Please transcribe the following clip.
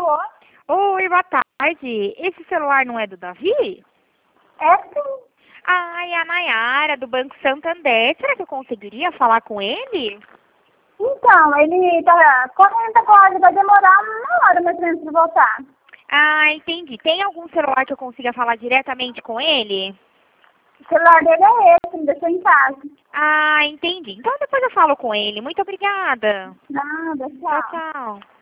Alô? Oi, boa tarde. Esse celular não é do Davi? É sim. Ai, a Nayara, do Banco Santander. Será que eu conseguiria falar com ele? Então, ele tá correndo agora, vai demorar uma hora mais ou menos pra voltar. Ah, entendi. Tem algum celular que eu consiga falar diretamente com ele? O celular dele é esse, me deixou em casa. Ah, entendi. Então depois eu falo com ele. Muito obrigada. Nada, Tchau, tchau. tchau.